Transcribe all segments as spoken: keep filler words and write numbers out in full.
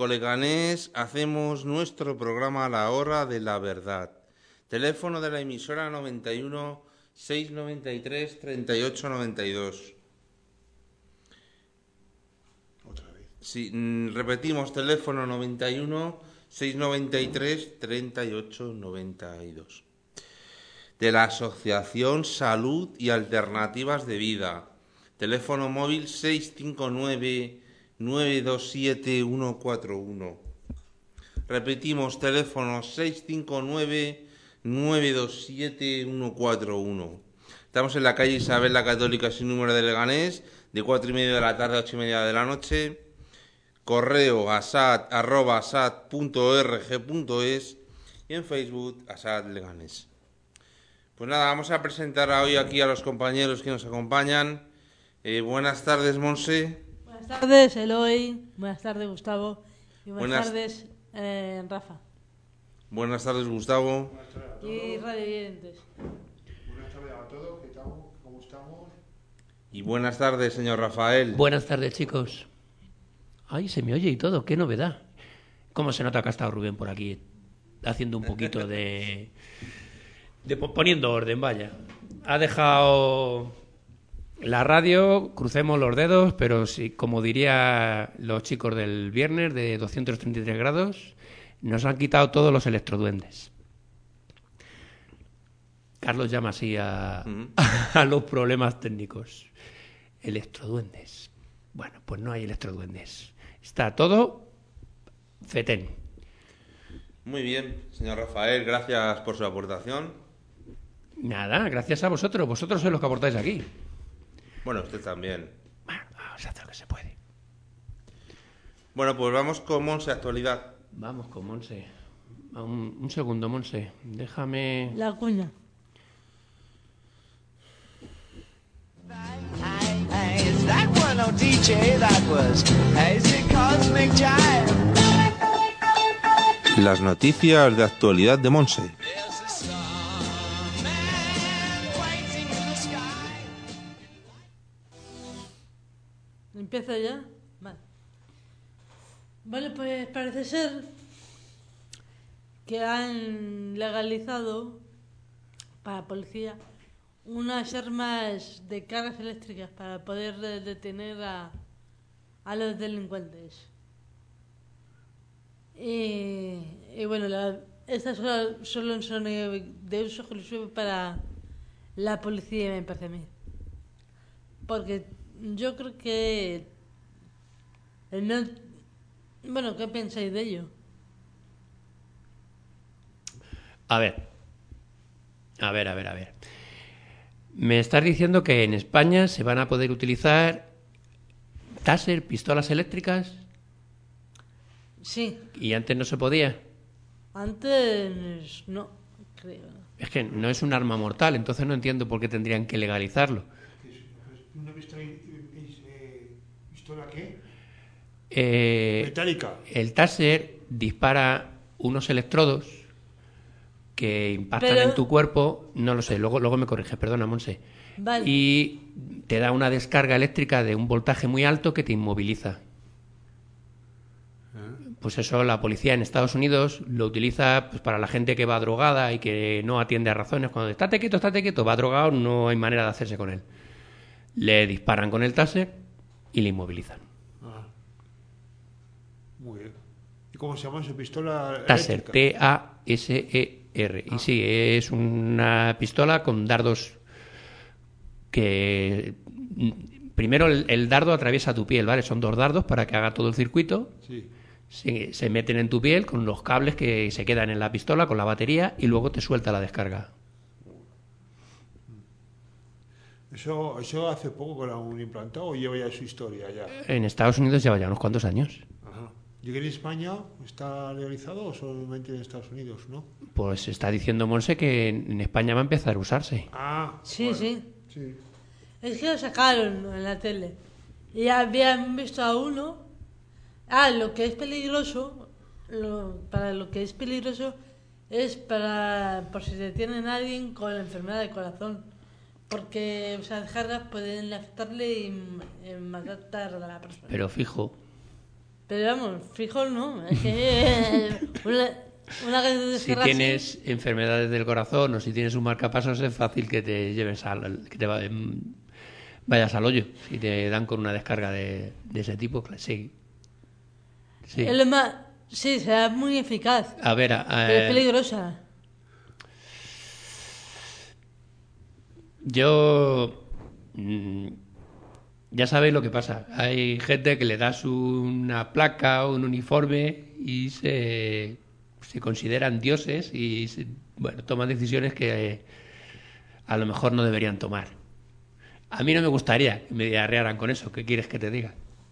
Leganés hacemos nuestro programa a la hora de la verdad. Teléfono de la emisora noventa y uno, seiscientos noventa y tres, treinta y ocho noventa y dos. Otra vez. Sí, repetimos, teléfono noventa y uno, seiscientos noventa y tres, treinta y ocho noventa y dos. De la Asociación Salud y Alternativas de Vida. Teléfono móvil seis cinco nueve, nueve dos siete, uno cuatro uno. Repetimos, teléfono seis cinco nueve, nueve dos siete, uno cuatro uno. Estamos en la calle Isabel la Católica sin número de Leganés, de cuatro y media de la tarde a ocho y media de la noche. Correo asad arroba asad punto org punto es y en Facebook Asad Leganés. Pues nada, vamos a presentar hoy aquí a los compañeros que nos acompañan. Eh, buenas tardes, Monse. Buenas tardes, Eloy. Buenas tardes, Gustavo. Y buenas, Buenas tardes, eh, Rafa. Buenas tardes, Gustavo. Buenas tardes a todos. Y Radio Oyentes. Buenas tardes a todos. ¿Qué tal? ¿Cómo estamos? Y buenas tardes, señor Rafael. Buenas tardes, chicos. Ay, se me oye y todo, qué novedad. ¿Cómo se nota que ha estado Rubén por aquí haciendo un poquito de... de poniendo orden, vaya? Ha dejado la radio, crucemos los dedos, pero sí, como diría los chicos del viernes de doscientos treinta y tres grados, nos han quitado todos los electroduendes. Carlos llama así a, Uh-huh. a los problemas técnicos. Electroduendes. Bueno, pues no hay electroduendes. Está todo fetén. Muy bien, señor Rafael, gracias por su aportación. Nada, gracias a vosotros. Vosotros sois los que aportáis aquí. Bueno, usted también. Bueno, vamos a hacer lo que se puede. Bueno, pues vamos con Monse Actualidad. Vamos con Monse. Un, un segundo, Monse. Déjame... La cuña. Is that one on D J? That was Hazy Cosmic Jive. Las noticias de actualidad de Monse. There's a starman waiting in the sky. ¿Empiezo ya? Vale. Vale, pues parece ser que han legalizado para la policía unas armas de cargas eléctricas para poder eh, detener a, a los delincuentes. Y, y bueno, la, estas solo, solo son eh, de uso exclusivo para la policía, me parece a mí. Porque yo creo que... eh, no, bueno, ¿qué pensáis de ello? A ver. A ver, a ver, a ver. Me estás diciendo que en España se van a poder utilizar taser, pistolas eléctricas, Sí, y antes no se podía. antes no, creo. Es que no es un arma mortal, entonces no entiendo por qué tendrían que legalizarlo. ¿Qué es? ¿Una pistola, eh, pistola qué? Eh, Metálica. el taser dispara unos electrodos que impactan Pero- en tu cuerpo, no lo sé, luego, luego me corriges, perdona, Monse. Vale. Y te da una descarga eléctrica de un voltaje muy alto que te inmoviliza. Pues eso la policía en Estados Unidos lo utiliza pues, para la gente que va drogada y que no atiende a razones. Cuando estate quieto, estate quieto, va drogado, no hay manera de hacerse con él. Le disparan con el taser y le inmovilizan. Ah. Muy bien. ¿Y cómo se llama esa pistola Taser, eléctrica? T A S E R. Y sí, es una pistola con dardos que... Primero el, el dardo atraviesa tu piel, ¿vale? Son dos dardos para que haga todo el circuito. Sí. Se, se meten en tu piel con los cables que se quedan en la pistola, con la batería, y luego te suelta la descarga. ¿Eso, eso hace poco que lo han implantado o lleva ya su historia ya? En Estados Unidos lleva ya unos cuantos años. Ajá. ¿Y aquí en España está legalizado o solamente en Estados Unidos, no? Pues está diciendo Monse que en España va a empezar a usarse. Ah, Sí, bueno. sí. Sí. Es que lo sacaron en la tele. Y habían visto a uno. Ah, lo que es peligroso, lo, para lo que es peligroso es para por si detienen a alguien con la enfermedad del corazón. Porque esas descargas pueden afectarle y, y matar a la persona. Pero fijo, Pero vamos, frijol no. Es que una, una que Si tienes enfermedades del corazón o si tienes un marcapasos es fácil que te lleves al, que te va- em, vayas al hoyo. Si te dan con una descarga de, de ese tipo, cla- sí. Sí. Es lo más, sí, será muy eficaz. A ver, a- a- Pero es peligrosa. yo... mm, ya sabéis lo que pasa. Hay gente que le das una placa o un uniforme y se, se consideran dioses y se- bueno, toman decisiones que eh, a lo mejor no deberían tomar. A mí no me gustaría que me diarrearan con eso. ¿Qué quieres que te diga?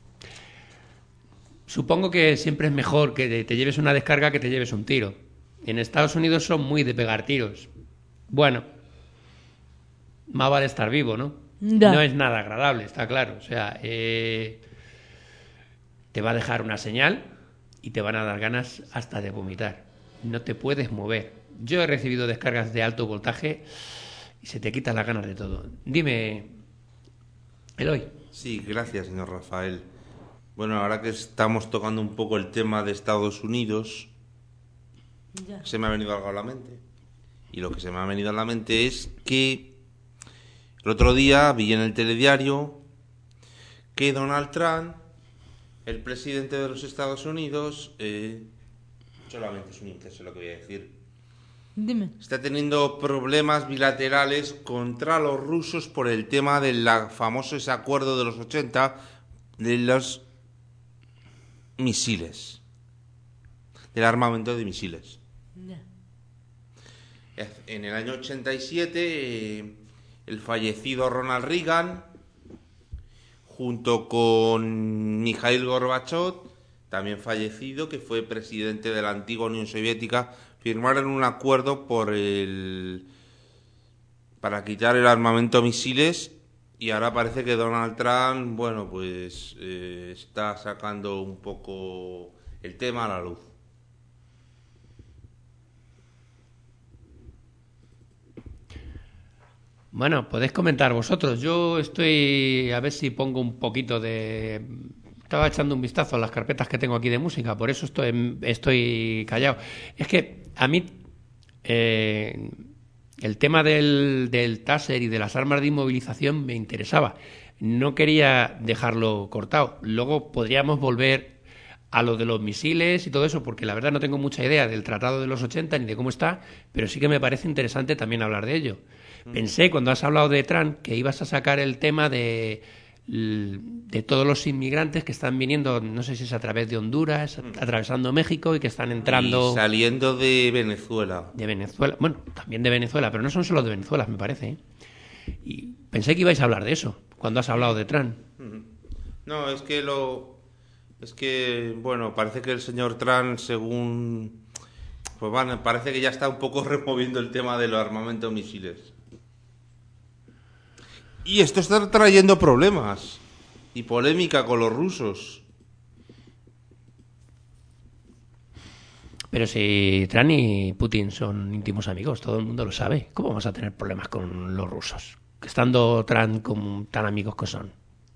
Supongo que siempre es mejor que te- te lleves una descarga que te lleves un tiro. En Estados Unidos son muy de pegar tiros. Bueno, más vale estar vivo, ¿no? Ya. No es nada agradable, está claro. O sea, eh, te va a dejar una señal y te van a dar ganas hasta de vomitar. No te puedes mover. Yo he recibido descargas de alto voltaje y se te quitan las ganas de todo. Dime, Eloy. Sí, gracias, señor Rafael. Bueno, ahora que estamos tocando un poco el tema de Estados Unidos, Ya. se me ha venido algo a la mente. Y lo que se me ha venido a la mente es que el otro día vi en el telediario que Donald Trump, el presidente de los Estados Unidos, eh, solamente es un incienso lo que voy a decir, Dime. está teniendo problemas bilaterales contra los rusos por el tema del famoso ese acuerdo de los ochenta de los misiles, del armamento de misiles. Ya. En el año ochenta y siete, eh, el fallecido Ronald Reagan, junto con Mikhail Gorbachev, también fallecido, que fue presidente de la antigua Unión Soviética, firmaron un acuerdo por el para quitar el armamento misiles, y ahora parece que Donald Trump, bueno, pues eh, está sacando un poco el tema a la luz. Bueno, podéis comentar vosotros. Yo estoy a ver si pongo un poquito de... Estaba echando un vistazo a las carpetas que tengo aquí de música, por eso estoy, estoy callado. Es que a mí eh, el tema del, del taser y de las armas de inmovilización me interesaba. No quería dejarlo cortado. Luego podríamos volver a lo de los misiles y todo eso, porque la verdad no tengo mucha idea del Tratado de los ochenta ni de cómo está, pero sí que me parece interesante también hablar de ello. Pensé, cuando has hablado de Trump, que ibas a sacar el tema de, de todos los inmigrantes que están viniendo, no sé si es a través de Honduras, atravesando México y que están entrando... Y saliendo de Venezuela. De Venezuela, bueno, también de Venezuela, pero no son solo de Venezuela, me parece. ¿eh? Y pensé que ibais a hablar de eso, cuando has hablado de Trump. No, es que lo... Es que, bueno, parece que el señor Trump, según... Pues bueno, parece que ya está un poco removiendo el tema de los armamentos misiles. Y esto está trayendo problemas y polémica con los rusos. Pero si Trump y Putin son íntimos amigos, todo el mundo lo sabe. ¿Cómo vamos a tener problemas con los rusos? Estando Trump como tan amigos que son.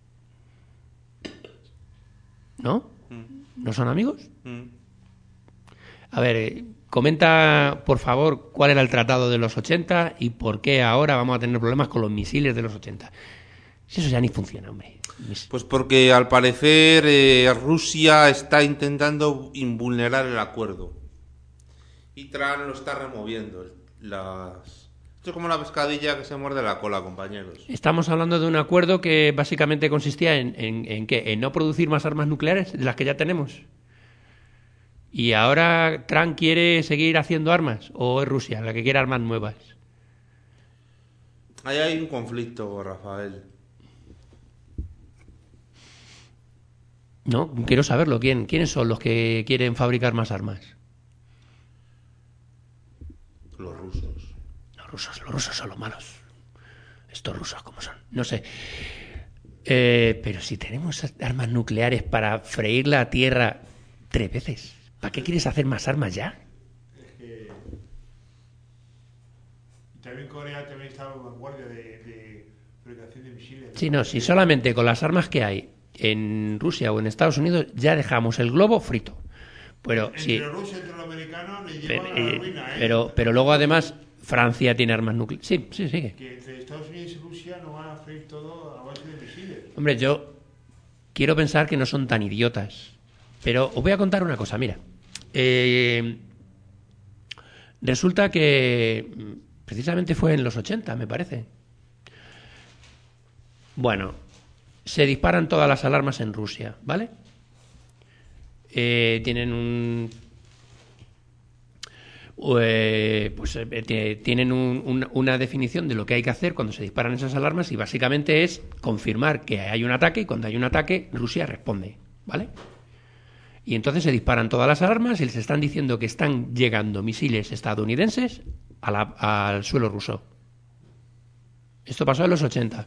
¿No? ¿No son amigos? Mm. A ver, eh, comenta, por favor, cuál era el tratado de los ochenta y por qué ahora vamos a tener problemas con los misiles de los ochenta. Si eso ya ni funciona, hombre. Mis- Pues porque al parecer eh, Rusia está intentando invulnerar el acuerdo. Y Trump lo está removiendo. Las... Esto es como la pescadilla que se muerde la cola, compañeros. Estamos hablando de un acuerdo que básicamente consistía en, en, en qué, en no producir más armas nucleares de las que ya tenemos. ¿Y ahora Trump quiere seguir haciendo armas? ¿O es Rusia la que quiere armas nuevas? Ahí hay un conflicto, Rafael. No, quiero saberlo. ¿Quién, ¿Quiénes son los que quieren fabricar más armas? Los rusos. Los rusos, los rusos son los malos. Estos rusos, ¿cómo son? No sé. Eh, pero si tenemos armas nucleares para freír la tierra tres veces, ¿para qué quieres hacer más armas ya? Es que también Corea también está en vanguardia de, de fabricación de misiles. Sí, no, si solamente con las armas que hay en Rusia o en Estados Unidos, ya dejamos el globo frito. Pero Entre sí, Rusia y los americanos le pero, llevan a la eh, ruina, ¿eh? pero, pero luego además Francia tiene armas nucleares. Sí, sí, sigue. Que entre Estados Unidos y Rusia no van a freír todo a base de misiles. Hombre, yo quiero pensar que no son tan idiotas. Pero os voy a contar una cosa, mira. Eh, resulta que precisamente fue en los ochenta, me parece. Bueno, se disparan todas las alarmas en Rusia, ¿vale? Eh, tienen un... Eh, pues eh, tienen un, un, una definición de lo que hay que hacer cuando se disparan esas alarmas y básicamente es confirmar que hay un ataque y cuando hay un ataque Rusia responde, ¿vale? Y entonces se disparan todas las alarmas y les están diciendo que están llegando misiles estadounidenses a la, al suelo ruso. Esto pasó en los ochenta.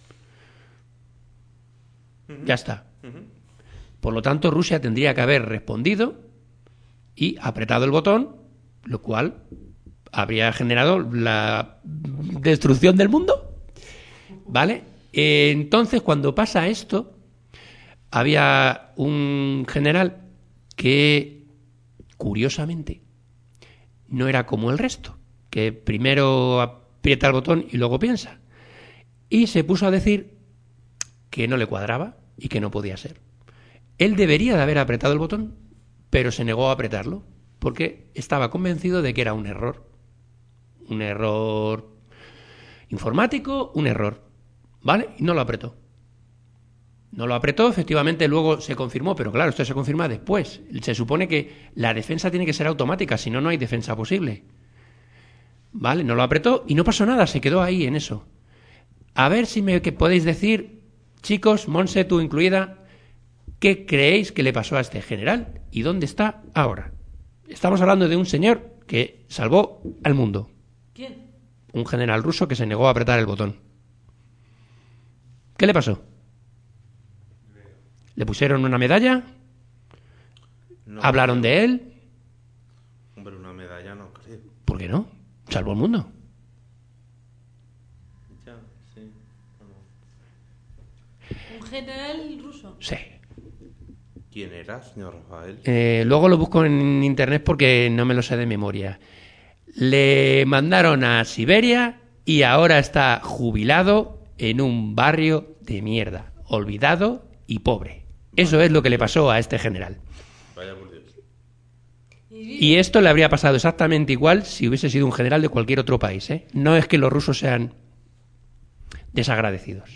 Uh-huh. Ya está. Uh-huh. Por lo tanto, Rusia tendría que haber respondido y apretado el botón, lo cual habría generado la destrucción del mundo, ¿vale? Entonces, cuando pasa esto, había un general que, curiosamente, no era como el resto, que primero aprieta el botón y luego piensa. Y se puso a decir que no le cuadraba y que no podía ser. Él debería de haber apretado el botón, pero se negó a apretarlo, porque estaba convencido de que era un error. Un error informático, un error. ¿Vale? Y no lo apretó. No lo apretó, efectivamente luego se confirmó, pero claro, esto se confirma después. Se supone que la defensa tiene que ser automática, si no, no hay defensa posible. ¿Vale? No lo apretó y no pasó nada, se quedó ahí en eso. A ver si me que podéis decir, chicos, Monse, tú incluida, ¿qué creéis que le pasó a este general? ¿Y dónde está ahora? Estamos hablando de un señor que salvó al mundo. ¿Quién? Un general ruso que se negó a apretar el botón. ¿Qué le pasó? ¿Le pusieron una medalla? No, ¿Hablaron no. de él? Hombre, una medalla no creo. ¿Por qué no? Salvó al mundo. Ya, sí. No. Un general ruso. Sí. ¿Quién era, señor Rafael? Eh, luego lo busco en internet porque no me lo sé de memoria. Le mandaron a Siberia y ahora está jubilado en un barrio de mierda, olvidado y pobre. Eso es lo que le pasó a este general. Vaya por Dios. Y esto le habría pasado exactamente igual si hubiese sido un general de cualquier otro país, ¿eh? No es que los rusos sean desagradecidos.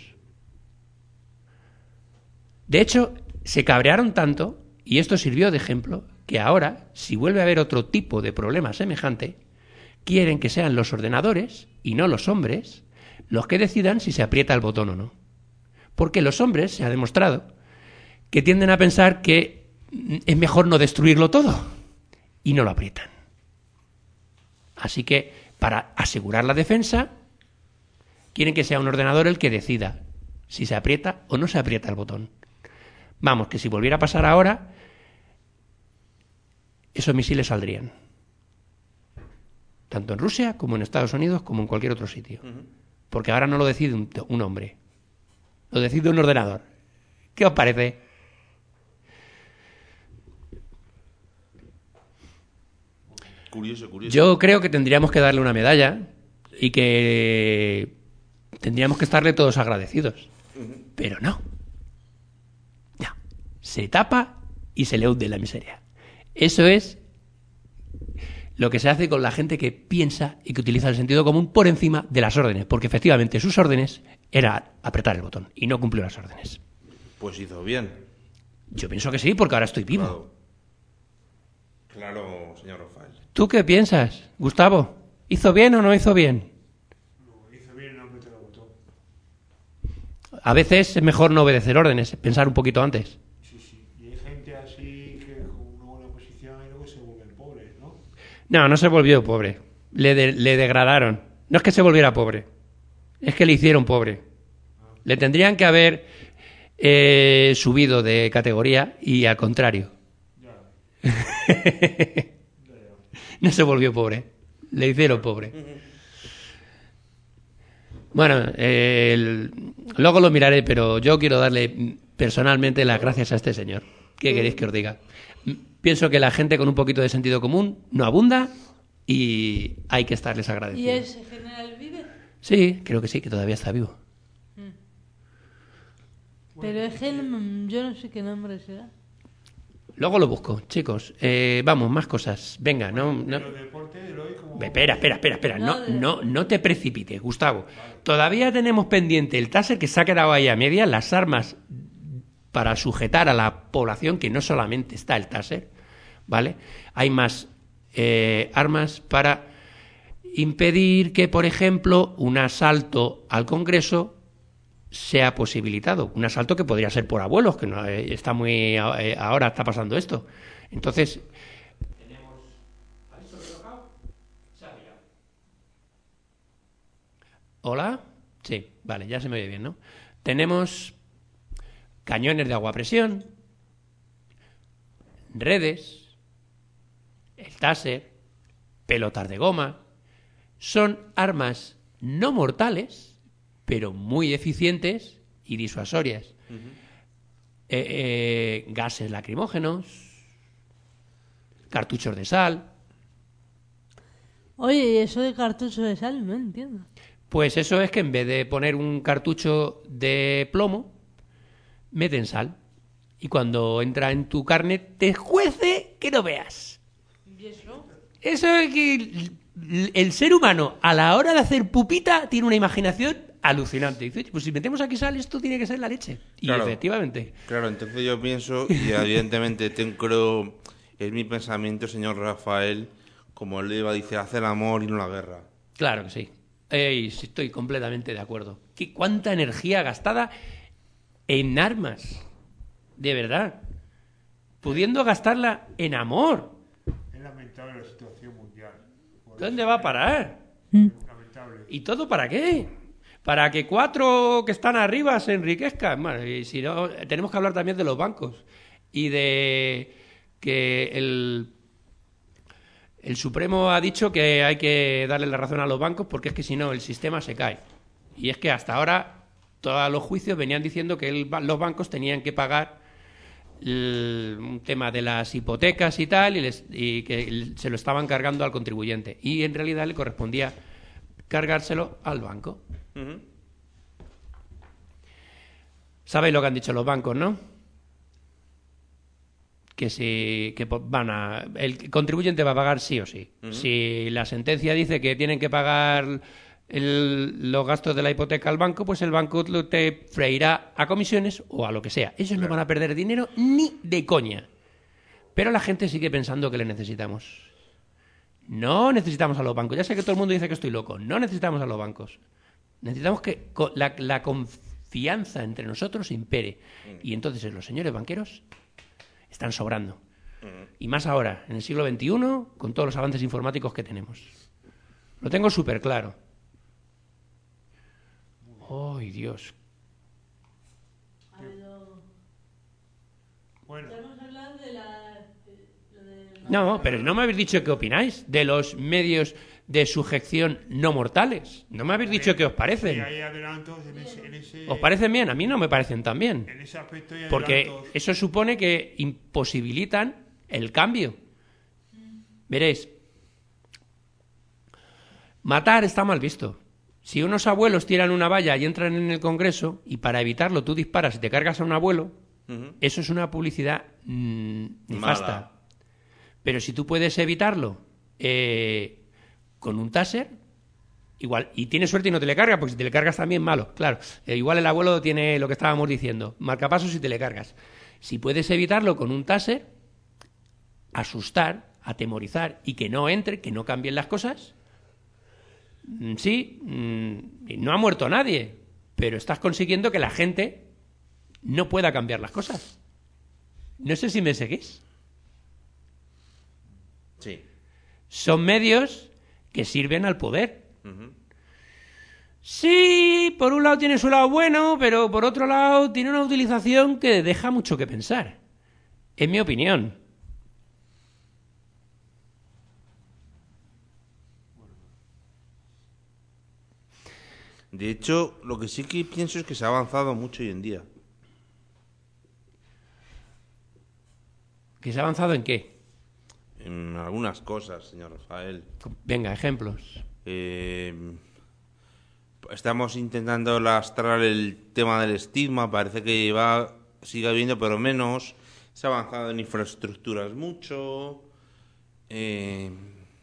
De hecho, se cabrearon tanto, y esto sirvió de ejemplo, que ahora, si vuelve a haber otro tipo de problema semejante, quieren que sean los ordenadores, y no los hombres, los que decidan si se aprieta el botón o no. Porque los hombres, se ha demostrado, que tienden a pensar que es mejor no destruirlo todo, y no lo aprietan. Así que, para asegurar la defensa, quieren que sea un ordenador el que decida si se aprieta o no se aprieta el botón. Vamos, que si volviera a pasar ahora, esos misiles saldrían. Tanto en Rusia, como en Estados Unidos, como en cualquier otro sitio. Uh-huh. Porque ahora no lo decide un, un hombre. Lo decide un ordenador. ¿Qué os parece? Curioso, curioso. Yo creo que tendríamos que darle una medalla y que tendríamos que estarle todos agradecidos. Uh-huh. Pero no. No. Se tapa y se le hunde la miseria. Eso es lo que se hace con la gente que piensa y que utiliza el sentido común por encima de las órdenes, porque efectivamente sus órdenes era apretar el botón y no cumplió las órdenes. Pues hizo bien. Yo pienso que sí, porque ahora estoy vivo. Claro, claro, señor Rafael. ¿Tú qué piensas, Gustavo? ¿Hizo bien o no hizo bien? No, hizo bien no apretar el botón. A veces es mejor no obedecer órdenes, pensar un poquito antes. Sí, sí. Y hay gente así que con una buena posición y luego se vuelven pobres, ¿no? No, no se volvió pobre. Le, de, le degradaron. No es que se volviera pobre. Es que le hicieron pobre. Le tendrían que haber eh, subido de categoría y al contrario. Ya. No se volvió pobre. Le hicieron pobre. Bueno, eh, el, luego lo miraré, pero yo quiero darle personalmente las gracias a este señor. ¿Qué queréis que os diga? Pienso que la gente con un poquito de sentido común no abunda y hay que estarles ¿Y agradecidos. ese general vive? Sí, creo que sí, que todavía está vivo. Pero es que no- yo no sé qué nombre será. Luego lo busco, chicos. Eh, vamos, más cosas. Venga, no... no... Los deportes de hoy como... Espera, espera, espera, espera. No, No, no, no te precipites, Gustavo. Todavía tenemos pendiente el taser que se ha quedado ahí a media, las armas para sujetar a la población, que no solamente está el taser, ¿vale? Hay más eh, armas para impedir que, por ejemplo, un asalto al Congreso sea posibilitado. Un asalto que podría ser por abuelos, que no eh, está muy... eh, ahora está pasando esto. Entonces... ¿Hola? Sí, vale, ya se me oye bien, ¿no? Tenemos cañones de agua a presión, redes, el taser, pelotas de goma. Son armas no mortales, pero muy eficientes y disuasorias. Eh, eh, gases lacrimógenos, cartuchos de sal. Oye, ¿y eso de cartucho de sal? No entiendo. Pues eso es que en vez de poner un cartucho de plomo, meten sal. Y cuando entra en tu carne, te juece que no veas. ¿Y eso? Eso es que el, el ser humano, a la hora de hacer pupita, tiene una imaginación alucinante. Dice, pues si metemos aquí sal, esto tiene que ser la leche. Y Claro. efectivamente. Claro, entonces yo pienso, y evidentemente tengo, creo, es mi pensamiento, señor Rafael, como él iba, dice, hace el amor y no la guerra. Claro que sí. Ey, sí, estoy completamente de acuerdo. ¿Qué, ¿Cuánta energía gastada en armas? De verdad. Pudiendo gastarla en amor. Es lamentable la situación mundial. Por ¿Dónde va a parar? eso, lamentable. ¿Y todo para qué? Para que cuatro que están arriba se enriquezcan. Bueno, y si no, tenemos que hablar también de los bancos. Y de que el... El Supremo ha dicho que hay que darle la razón a los bancos porque es que si no el sistema se cae. Y es que hasta ahora todos los juicios venían diciendo que el, los bancos tenían que pagar el, un tema de las hipotecas y tal y, les, y que el, se lo estaban cargando al contribuyente. Y en realidad le correspondía cargárselo al banco. Ujú. ¿Sabéis lo que han dicho los bancos, no? Que si que van a el contribuyente va a pagar sí o sí. Uh-huh. Si la sentencia dice que tienen que pagar el, los gastos de la hipoteca al banco, pues el banco te freirá a comisiones o a lo que sea. Ellos claro. no van a perder dinero ni de coña. Pero la gente sigue pensando que le necesitamos. No necesitamos a los bancos. Ya sé que todo el mundo dice que estoy loco. No necesitamos a los bancos. Necesitamos que la, la confianza entre nosotros impere. Uh-huh. Y entonces los señores banqueros están sobrando. Uh-huh. Y más ahora, en el siglo veintiuno, con todos los avances informáticos que tenemos. Lo tengo súper claro. ¡Ay, Dios! Bueno. Estamos hablando de la... de, de la... No, pero no me habéis dicho qué opináis de los medios de sujeción no mortales. No me habéis dicho qué os parecen. Sí, hay adelantos en ese, en ese... ¿Os parecen bien? A mí no me parecen tan bien. En ese aspecto hay porque adelantos. eso supone que imposibilitan el cambio. Veréis, matar está mal visto. Si unos abuelos tiran una valla y entran en el Congreso y para evitarlo tú disparas y te cargas a un abuelo, uh-huh. eso es una publicidad mmm, nefasta. Mala. Pero si tú puedes evitarlo eh, con un taser, igual, y tienes suerte y no te le cargas, porque si te le cargas también malo, claro. Eh, igual el abuelo tiene lo que estábamos diciendo, marcapasos si te le cargas. Si puedes evitarlo con un taser, asustar, atemorizar y que no entre, que no cambien las cosas, sí, no ha muerto nadie, pero estás consiguiendo que la gente no pueda cambiar las cosas. No sé si me seguís. Sí. Son medios que sirven al poder. Uh-huh. Sí, por un lado tiene su lado bueno, pero por otro lado tiene una utilización que deja mucho que pensar. Es mi opinión. De hecho, lo que sí que pienso es que se ha avanzado mucho hoy en día. ¿Que se ha avanzado en qué? En algunas cosas, señor Rafael. Venga, ejemplos. Eh, estamos intentando lastrar el tema del estigma, parece que va, sigue habiendo, pero menos. Se ha avanzado en infraestructuras mucho. Eh,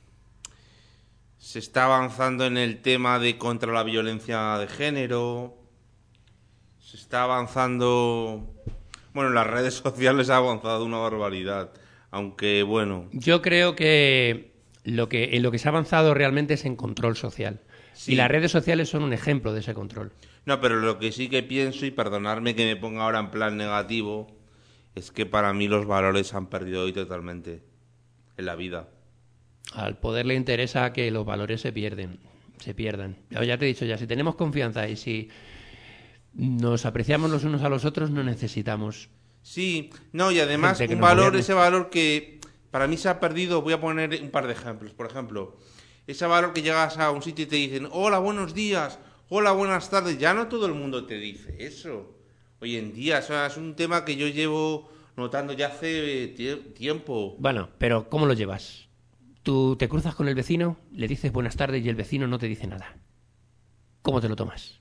se está avanzando en el tema de contra la violencia de género. Se está avanzando... Bueno, en las redes sociales ha avanzado una barbaridad. Aunque, bueno... Yo creo que lo que en lo que se ha avanzado realmente es en control social. Sí. Y las redes sociales son un ejemplo de ese control. No, pero lo que sí que pienso, y perdonadme que me ponga ahora en plan negativo, es que para mí los valores se han perdido hoy totalmente en la vida. Al poder le interesa que los valores se pierden, se pierdan. Ya, ya te he dicho ya, si tenemos confianza y si nos apreciamos los unos a los otros, no necesitamos. Sí, no, y además Gente que un nos valor, gobierne. ese valor que para mí se ha perdido, voy a poner un par de ejemplos. Por ejemplo, ese valor que llegas a un sitio y te dicen, hola, buenos días, hola, buenas tardes, ya no todo el mundo te dice eso. Hoy en día, o sea, es un tema que yo llevo notando ya hace tie- tiempo. Bueno, pero ¿cómo lo llevas? Tú te cruzas con el vecino, le dices buenas tardes y el vecino no te dice nada. ¿Cómo te lo tomas?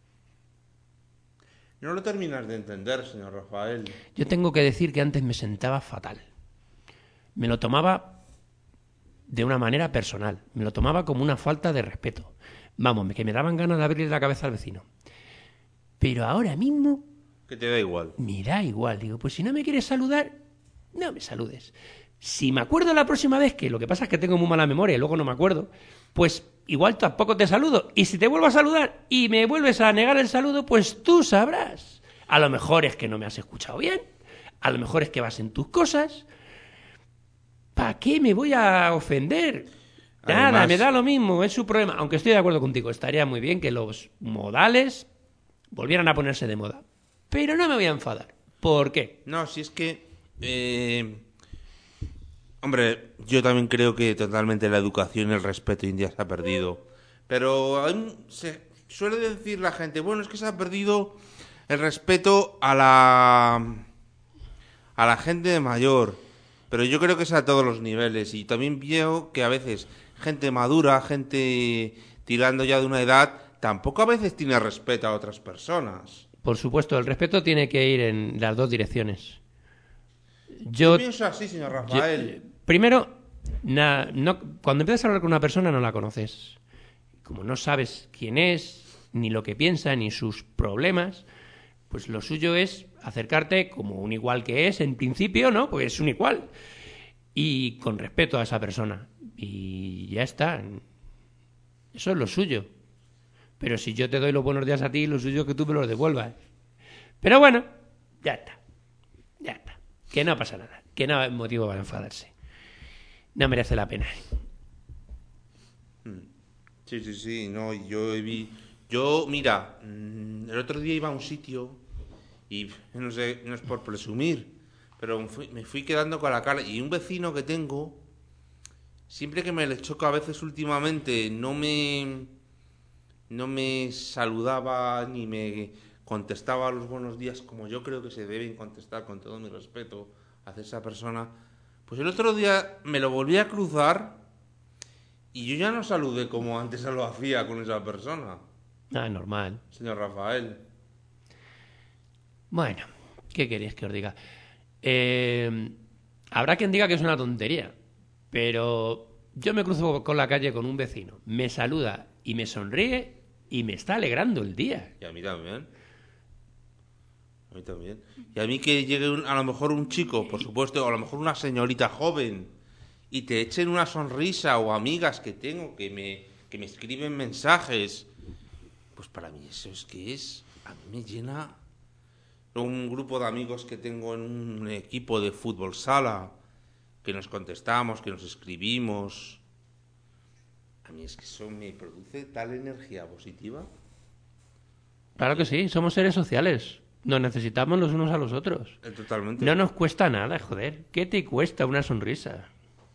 No lo terminas de entender, señor Rafael. Yo tengo que decir que antes me sentaba fatal. Me lo tomaba de una manera personal. Me lo tomaba como una falta de respeto. Vamos, que me daban ganas de abrirle la cabeza al vecino. Pero ahora mismo Que te da igual. me da igual. Digo, pues si no me quieres saludar, no me saludes. Si me acuerdo la próxima vez, que lo que pasa es que tengo muy mala memoria y luego no me acuerdo, pues igual tampoco te saludo. Y si te vuelvo a saludar y me vuelves a negar el saludo, pues tú sabrás. A lo mejor es que no me has escuchado bien, a lo mejor es que vas en tus cosas. ¿Para qué me voy a ofender? Nada, Además- me da lo mismo, es su problema. Aunque estoy de acuerdo contigo, estaría muy bien que los modales volvieran a ponerse de moda. Pero no me voy a enfadar. ¿Por qué? No, si es que... eh, hombre, yo también creo que totalmente la educación y el respeto hoy en día se ha perdido. Pero hay un- se suele decir la gente, bueno, es que se ha perdido el respeto a la... a la gente mayor. Pero yo creo que es a todos los niveles. Y también veo que a veces gente madura, gente tirando ya de una edad, tampoco a veces tiene respeto a otras personas. Por supuesto, el respeto tiene que ir en las dos direcciones. Yo Yo, pienso así, señor yo- Rafael. primero, na- no, cuando empiezas a hablar con una persona no la conoces. Como no sabes quién es, ni lo que piensa, ni sus problemas, pues lo suyo es acercarte como un igual que es, en principio, ¿no? Pues es un igual. Y con respeto a esa persona. Y ya está. Eso es lo suyo. Pero si yo te doy los buenos días a ti, lo suyo es que tú me los devuelvas. Pero bueno, ya está. Ya está. Que no pasa nada. Que no hay motivo para enfadarse. No merece la pena. Sí, sí, sí, no, yo vi... Yo, mira, mm, el otro día iba a un sitio y no sé, no es por presumir, pero me fui, me fui quedando con la cara y un vecino que tengo, siempre que me le choca a veces últimamente, no me... no me saludaba ni me contestaba los buenos días como yo creo que se deben contestar con todo mi respeto hacia esa persona. Pues el otro día me lo volví a cruzar y yo ya no saludé como antes lo hacía con esa persona, Ah, normal. señor Rafael. Bueno, ¿qué queréis que os diga? Eh, habrá quien diga que es una tontería, pero yo me cruzo con la calle con un vecino, me saluda y me sonríe y me está alegrando el día. Y a mí también. A mí también. Y a mí que llegue un- a lo mejor un chico, por supuesto, o a lo mejor una señorita joven, y te echen una sonrisa, o amigas que tengo que me, que me escriben mensajes, pues para mí eso es que es, a mí me llena. Un grupo de amigos que tengo en un equipo de fútbol sala, que nos contestamos, que nos escribimos. A mí es que eso me produce tal energía positiva. Claro que sí, somos seres sociales. Nos necesitamos los unos a los otros. Eh, Totalmente. No nos cuesta nada, joder. ¿Qué te cuesta una sonrisa?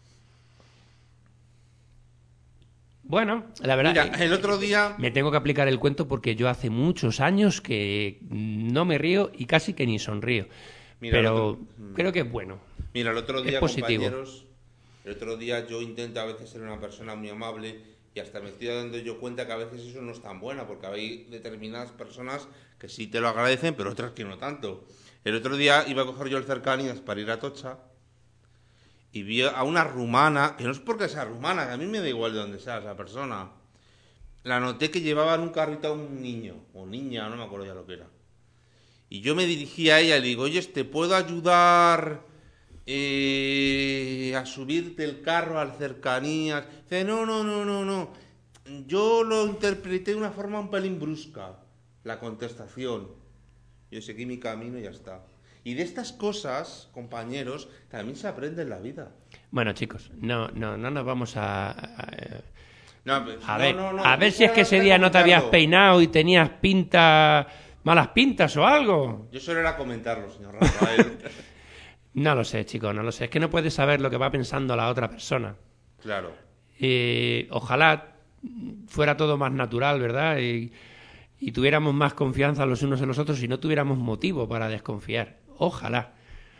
Bueno, la verdad... Mira, el otro día... Me tengo que aplicar el cuento porque yo hace muchos años que no me río y casi que ni sonrío. Mira, Pero el otro- creo que es bueno. Mira, el otro día, Es positivo. compañeros, el otro día yo intento a veces ser una persona muy amable y hasta me estoy dando yo cuenta que a veces eso no es tan buena, porque hay determinadas personas que sí te lo agradecen, pero otras que no tanto. El otro día iba a coger yo el Cercanías para ir a Atocha y vi a una rumana, que no es porque sea rumana, que a mí me da igual de dónde sea esa persona. La noté que llevaba en un carrito a un niño, o niña, no me acuerdo ya lo que era. Y yo me dirigí a ella y le digo, oye, ¿te puedo ayudar eh, a subirte el carro al Cercanías? Dice, no, no, no, no, no. Yo lo interpreté de una forma un pelín brusca, la contestación. Yo seguí mi camino y ya está. Y de estas cosas, compañeros, también se aprende en la vida. Bueno, chicos, no, no, no nos vamos a... a, No, pues, a no, ver, no, no, a ver yo si es que ese día no te habías comentarlo. peinado y tenías pinta... malas pintas o algo. Yo solo era comentarlo, señor Rafael. No lo sé, chicos, no lo sé. Es que no puedes saber lo que va pensando la otra persona. Claro. Eh, ojalá fuera todo más natural, ¿verdad? Y, y tuviéramos más confianza los unos en los otros y no tuviéramos motivo para desconfiar. Ojalá.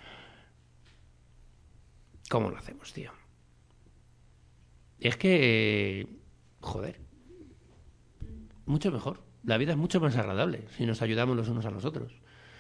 ¿Cómo lo hacemos, tío? Es que... eh, joder. Mucho mejor. La vida es mucho más agradable si nos ayudamos los unos a los otros.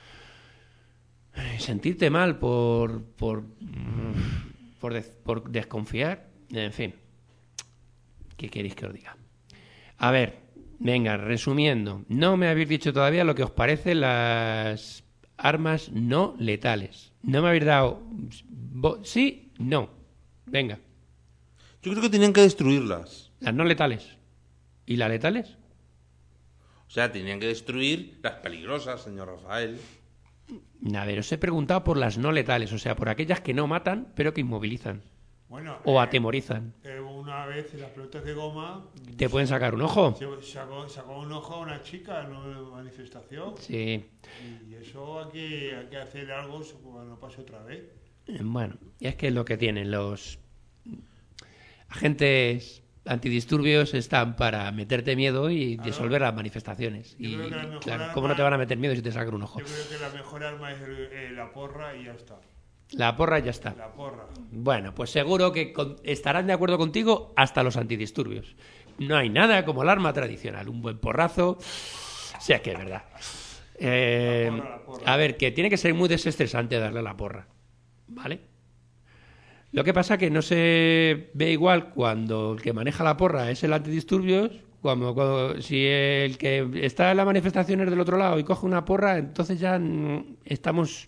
Sentirte mal por por por, des, por desconfiar, en fin. ¿Qué queréis que os diga? A ver, venga, resumiendo. No me habéis dicho todavía lo que os parecen las armas no letales. No me habéis dado... ¿Sí? No. Venga. Yo creo que tenían que destruirlas. Las no letales. ¿Y las letales? O sea, tenían que destruir las peligrosas, señor Rafael. A ver, os he preguntado por las no letales, o sea, por aquellas que no matan, pero que inmovilizan Bueno, o eh, atemorizan. eh, una vez en las pelotas de goma ¿Te pueden sacar un ojo? se sacó, sacó un ojo a una chica en una manifestación. Sí. Y eso hay que, hay que hacer algo para no pase otra vez. Bueno, y es que es lo que tienen los agentes antidisturbios, están para meterte miedo y Claro. disolver las manifestaciones. Yo Y creo que la mejor claro, arma- ¿cómo no te van a meter miedo si te sacan un ojo? Yo creo que la mejor arma es el- eh, la porra y ya está. La porra ya está. La porra. Bueno, pues seguro que con- estarán de acuerdo contigo hasta los antidisturbios. No hay nada como el arma tradicional. Un buen porrazo. Si es que es verdad. Eh, La porra, la porra. a ver, que tiene que ser muy desestresante darle a la porra. ¿Vale? Lo que pasa que no se ve igual cuando el que maneja la porra es el antidisturbios, cuando, cuando- si el que está en las manifestaciones del otro lado y coge una porra, entonces ya mm, estamos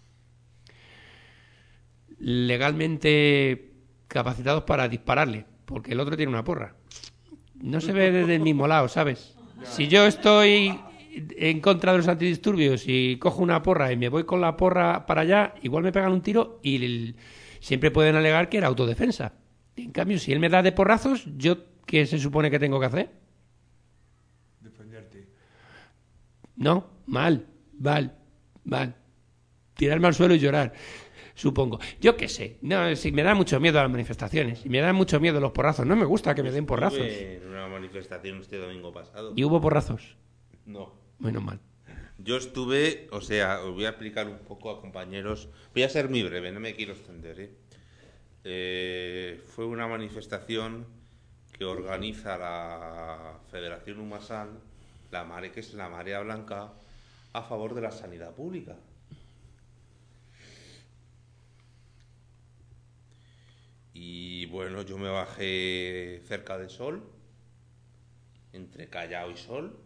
legalmente capacitados para dispararle, porque el otro tiene una porra. No se ve desde el mismo lado, ¿sabes? Si yo estoy en contra de los antidisturbios y cojo una porra y me voy con la porra para allá, igual me pegan un tiro y el- siempre pueden alegar que era autodefensa. En cambio, si él me da de porrazos, ¿yo qué se supone que tengo que hacer? Defenderte. No, mal, mal, mal. Tirarme al suelo y llorar, supongo. Yo qué sé, no, si me da mucho miedo a las manifestaciones, y me dan mucho miedo los porrazos, no me gusta que me den porrazos. Estuve en una manifestación este domingo pasado. ¿Y hubo porrazos? No. Menos mal. Yo estuve, o sea, os voy a explicar un poco a compañeros. Voy a ser muy breve, no me quiero extender, ¿eh? Eh, fue una manifestación que organiza la Federación Humasal, la mare, que es la Marea Blanca, a favor de la sanidad pública. Y bueno, yo me bajé cerca de Sol, entre Callao y Sol.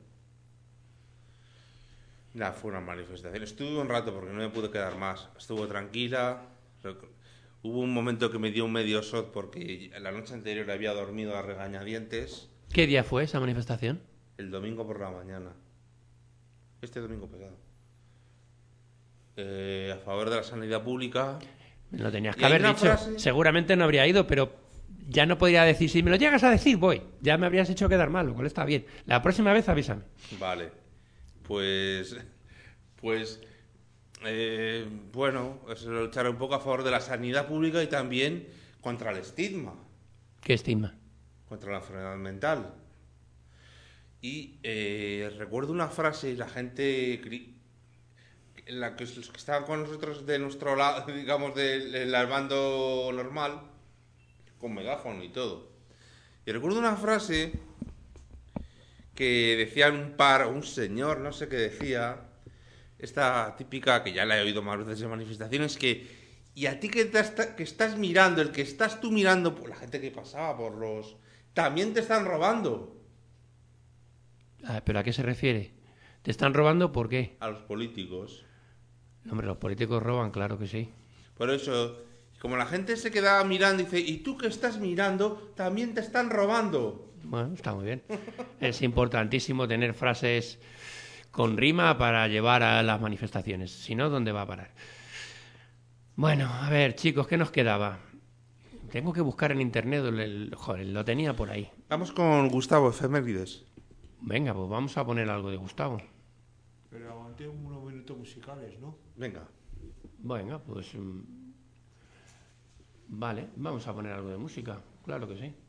Nada, fue una manifestación. Estuve un rato porque no me pude quedar más. Estuvo tranquila. Rec- Hubo un momento que me dio un medio shot porque la noche anterior había dormido a regañadientes. ¿Qué día fue esa manifestación? El domingo por la mañana. Este domingo pasado. Eh, a favor de la sanidad pública. Me lo tenías Y que hay haber una dicho. frase- Seguramente no habría ido, pero ya no podría decir. Si me lo llegas a decir, voy. Ya me habrías hecho quedar mal, lo cual está bien. La próxima vez avísame. Vale. Pues. Pues. eh, bueno, es luchar un poco a favor de la sanidad pública y también contra el estigma, ¿Qué estigma? contra la enfermedad mental. Y eh, recuerdo una frase y la gente cri- la que, los que estaban con nosotros de nuestro lado, digamos, del, del bando normal, con megáfono y todo. Y recuerdo una frase que decían un par, un señor, no sé qué decía, esta típica, que ya la he oído más veces en manifestaciones, que, y a ti que, te está, que estás mirando, el que estás tú mirando, por la gente que pasaba por los... también te están robando. Ah, ¿pero a qué se refiere? ¿Te están robando por qué? A los políticos. No, hombre, los políticos roban, claro que sí. Por eso, como la gente se quedaba mirando y dice, y tú que estás mirando, también te están robando. Bueno, está muy bien. Es importantísimo tener frases con rima para llevar a las manifestaciones. Si no, ¿dónde va a parar? Bueno, a ver, chicos, ¿qué nos quedaba? Tengo que buscar en internet, el, el- joder, lo tenía por ahí. Vamos con Gustavo, efemérides. Venga, pues vamos a poner algo de Gustavo. Pero aguante unos minutos musicales, ¿no? Venga. Venga, pues... mm, Vale, vamos a poner algo de música, claro que sí.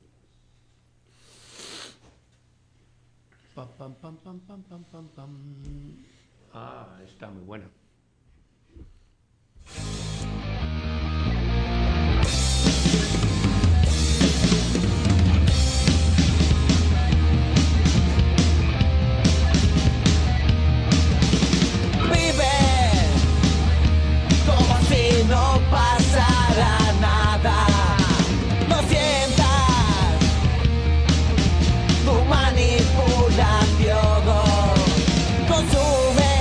Pam, pam, pam, pam, pam, pam, pam, pam. Ah, está muy buena. Vive como si no pasara nada. No sientas tu manipulación. Consume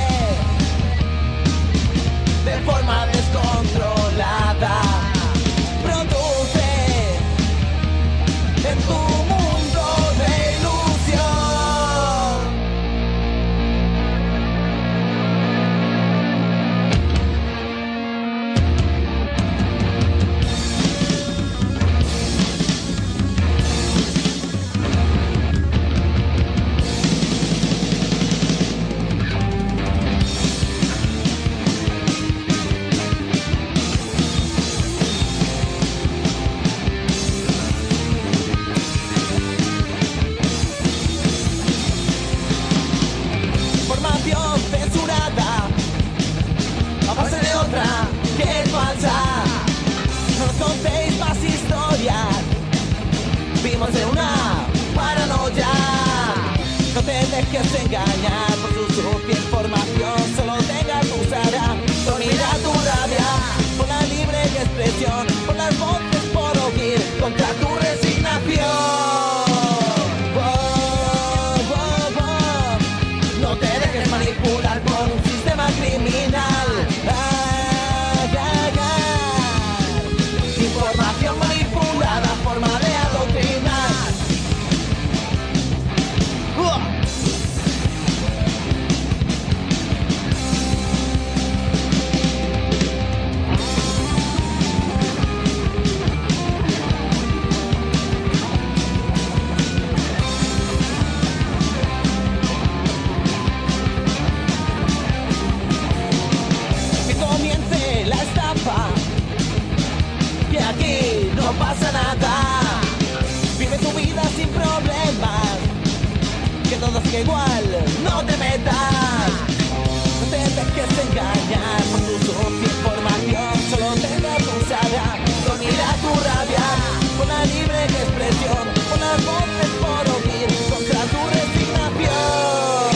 de forma descontrolada. Produce en tu mundo de ilusión. Información censurada a base de otra que es falsa. No nos contéis más historias, vivimos en una paranoia. No te dejes engañar por su sucia información, solo tenga tu cara, dormirá tu rabia por la libre expresión, por las voces por oír contra tu resignación. Wow, wow, wow. No te dejes manipular por un sistema criminal. Ay, ay, ay. Información manipulada, forma de adoctrinar. ¡Uah! Que comience la estafa, que aquí no pasa nada. Vive tu vida sin problemas, que todo sigue igual, no te metas. No te dejes engañar por tu sucia información, solo tenga tu saga, dormirá tu rabia con la libre expresión, con las voces por oír contra tu resignación.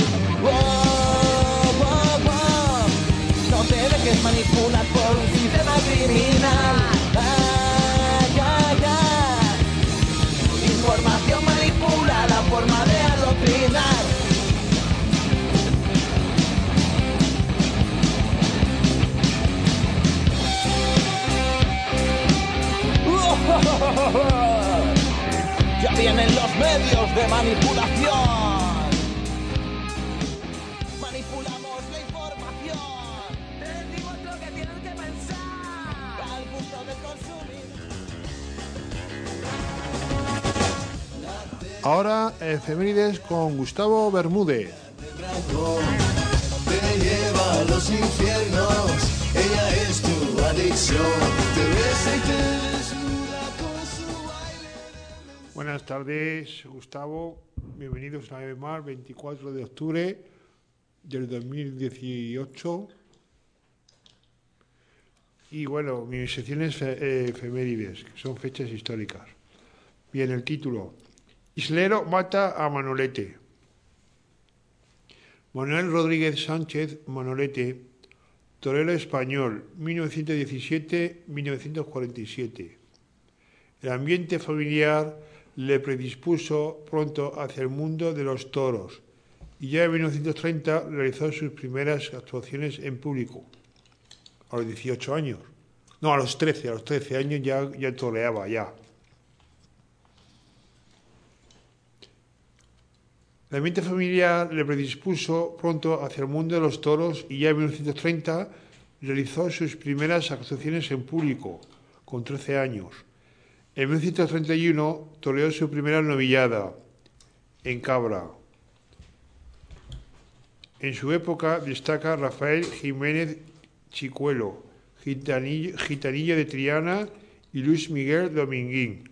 Wow, wow, wow. No te dejes manipular por un sistema criminal. Ay, ay, ay. Información manipulada, forma de adoctrinar. Ya vienen los medios de manipulación. Manipulamos la información. Te decimos lo que tienes que pensar. Al gusto del consumidor. Ahora, efemérides con Gustavo Bermúdez. Te lleva a los infiernos, ella es tu adicción, te besa y te desnuda con su baile. Buenas tardes, Gustavo. Bienvenidos una vez más, veinticuatro de octubre del dos mil dieciocho. Y bueno, mis secciones fe- efemérides, que son fechas históricas. Bien, el título. Islero mata a Manolete. Manuel Rodríguez Sánchez Manolete, torero español, mil novecientos diecisiete a mil novecientos cuarenta y siete. El ambiente familiar le predispuso pronto hacia el mundo de los toros y ya en mil novecientos treinta realizó sus primeras actuaciones en público. A los dieciocho años. No, a los trece, a los trece años ya, ya toreaba, ya. El ambiente familiar le predispuso pronto hacia el mundo de los toros y ya en mil novecientos treinta realizó sus primeras actuaciones en público, con trece años. En mil novecientos treinta y uno toreó su primera novillada, en Cabra. En su época destaca Rafael Jiménez Chicuelo, Gitanillo, Gitanillo de Triana y Luis Miguel Dominguín.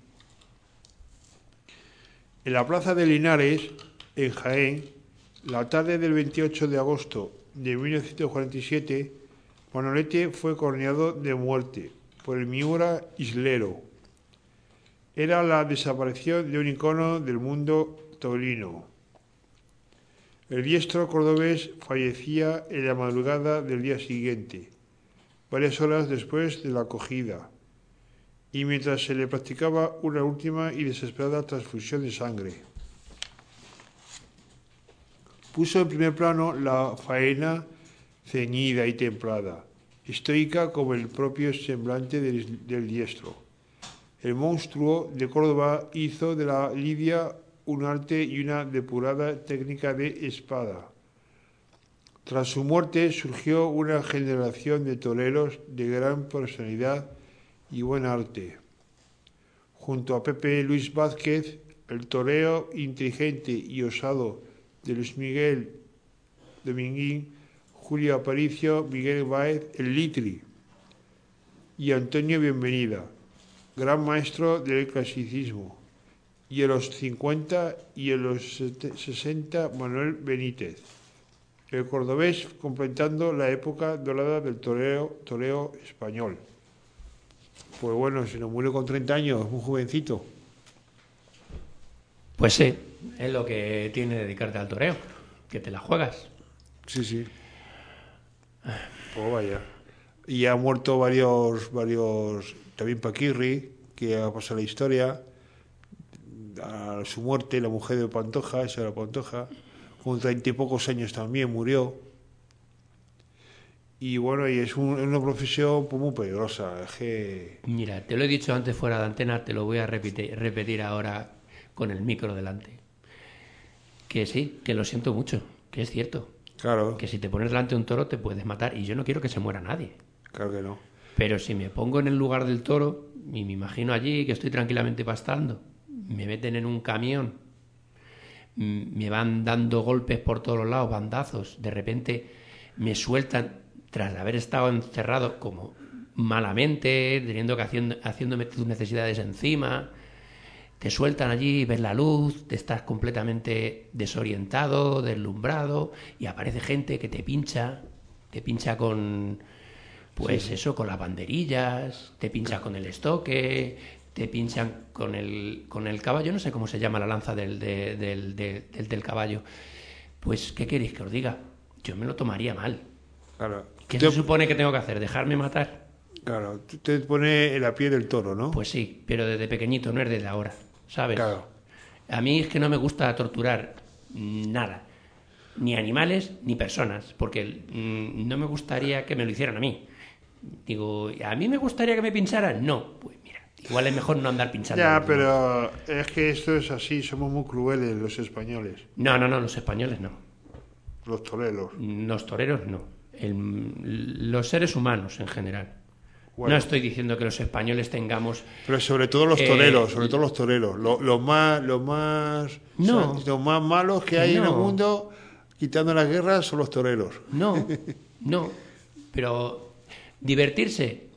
En la plaza de Linares, en Jaén, la tarde del veintiocho de agosto de mil novecientos cuarenta y siete, Manolete fue corneado de muerte por el Miura Islero. Era la desaparición de un icono del mundo taurino. El diestro cordobés fallecía en la madrugada del día siguiente, varias horas después de la acogida, y mientras se le practicaba una última y desesperada transfusión de sangre. Puso en primer plano la faena ceñida y templada, estoica como el propio semblante del, del diestro. El monstruo de Córdoba hizo de la lidia un arte y una depurada técnica de espada. Tras su muerte surgió una generación de toreros de gran personalidad y buen arte. Junto a Pepe Luis Vázquez, el toreo inteligente y osado de Luis Miguel Dominguín, Julio Aparicio, Miguel Báez, el Litri, y Antonio Bienvenida, gran maestro del clasicismo, y en los cincuenta y en los sesenta Manuel Benítez, el cordobés completando la época dorada del toreo, toreo español. Pues bueno, se nos murió con treinta años, muy jovencito. Pues sí, es lo que tiene dedicarte al toreo, que te la juegas. Sí, sí. Pues vaya. Y ha muerto varios, varios, también Paquirri, que ha pasado la historia. A su muerte, la mujer de Pantoja, esa era Pantoja, con treinta y pocos años también murió. Y bueno, y es, un, es una profesión pues, muy peligrosa. Es que... Mira, te lo he dicho antes fuera de antena, te lo voy a repetir, repetir ahora con el micro delante. Que sí, que lo siento mucho, que es cierto. Claro. Que si te pones delante de un toro te puedes matar y yo no quiero que se muera nadie. Claro que no. Pero si me pongo en el lugar del toro y me imagino allí que estoy tranquilamente pastando, me meten en un camión, me van dando golpes por todos los lados, bandazos, de repente me sueltan tras haber estado encerrado como malamente, teniendo que haciendo, haciéndome tus necesidades encima, te sueltan allí, ves la luz, te estás completamente desorientado, deslumbrado y aparece gente que te pincha, te pincha con, pues sí, eso, con las banderillas, te pincha con el estoque, te pinchan con el, con el caballo, no sé cómo se llama la lanza del, de, del, de, del, del caballo. Pues, ¿qué queréis que os diga? Yo me lo tomaría mal. Claro. ¿Qué te... se supone que tengo que hacer? ¿Dejarme matar? Claro, te pone en la piel del toro, ¿no? Pues sí, pero desde pequeñito, no es desde ahora, ¿sabes? Claro. A mí es que no me gusta torturar nada, ni animales ni personas, porque mmm, no me gustaría que me lo hicieran a mí. Digo, ¿a mí me gustaría que me pincharan? No, pues mira, igual es mejor no andar pinchando. Ya, pero es que esto es así, somos muy crueles los españoles. No, no, no, los españoles no. Los toreros. Los toreros no. El, los seres humanos en general. Bueno, no estoy diciendo que los españoles tengamos... Pero sobre todo los toreros, eh, sobre todo los toreros. Los, los más los más, no, o sea, los más malos que hay no. en el mundo, quitando las guerras, son los toreros. No, no. Pero divertirse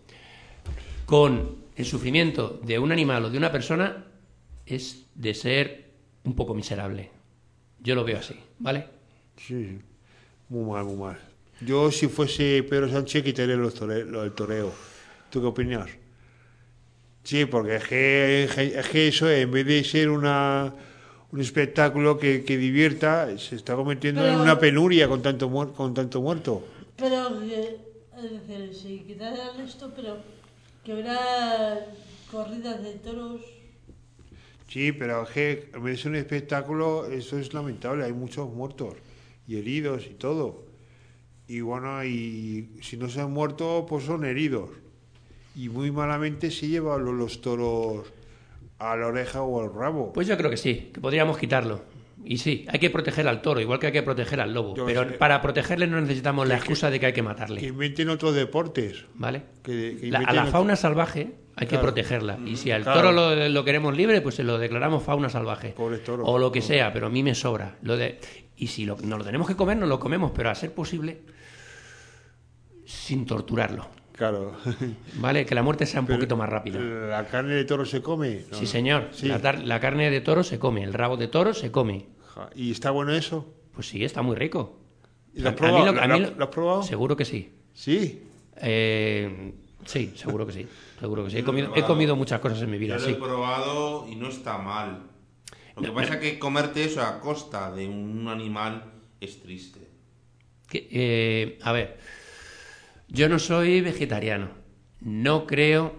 con el sufrimiento de un animal o de una persona es de ser un poco miserable. Yo lo veo así, ¿vale? Sí, muy mal, muy mal. Yo, si fuese Pedro Sánchez, quitaría los tore- lo del toreo. ¿Tú qué opinas? Sí, porque es que, es que eso, en vez de ser una, un espectáculo que, que divierta, se está convirtiendo Pero- en una penuria con tanto, muer- con tanto muerto. Pero, eh, es decir, si quitaran esto, pero que hubiera corridas de toros. Sí, pero es que en vez de ser un espectáculo, eso es lamentable, hay muchos muertos y heridos y todo. Y bueno, y si no se han muerto, pues son heridos. Y muy malamente se llevan los, los toros a la oreja o al rabo. Pues yo creo que sí, que podríamos quitarlo. Y sí, hay que proteger al toro, igual que hay que proteger al lobo. Yo Pero sé. para protegerle no necesitamos la Que- excusa de que hay que Que matarle. inventen otros deportes. ¿Vale? Que, que La- a inventen la otro- fauna salvaje hay que Claro. protegerla. Y si al Claro. toro lo, lo queremos libre, pues se lo declaramos fauna salvaje. Pobres toros. O lo que sea, pero a mí me sobra. Lo de, y si lo, nos lo tenemos que comer, nos lo comemos, pero a ser posible, sin torturarlo. Claro. ¿Vale? Que la muerte sea un Pero, poquito más rápida. ¿La carne de toro se come? No, Sí, no. señor. Sí. La, tar- la carne de toro se come, el rabo de toro se come. Ja, ¿y está bueno eso? Pues sí, está muy rico. ¿Y lo has A- a probado? mí lo- a ¿Lo- mí lo- lo- lo has probado? Seguro que sí. Sí. Eh, sí, seguro que sí. Seguro que sí. He Yo lo he comido, he probado. comido muchas cosas en mi Yo vida, lo sí. he probado y no está mal. Lo que No, pasa no. es que comerte eso a costa de un animal es triste. Que, eh, a ver, yo no soy vegetariano. No creo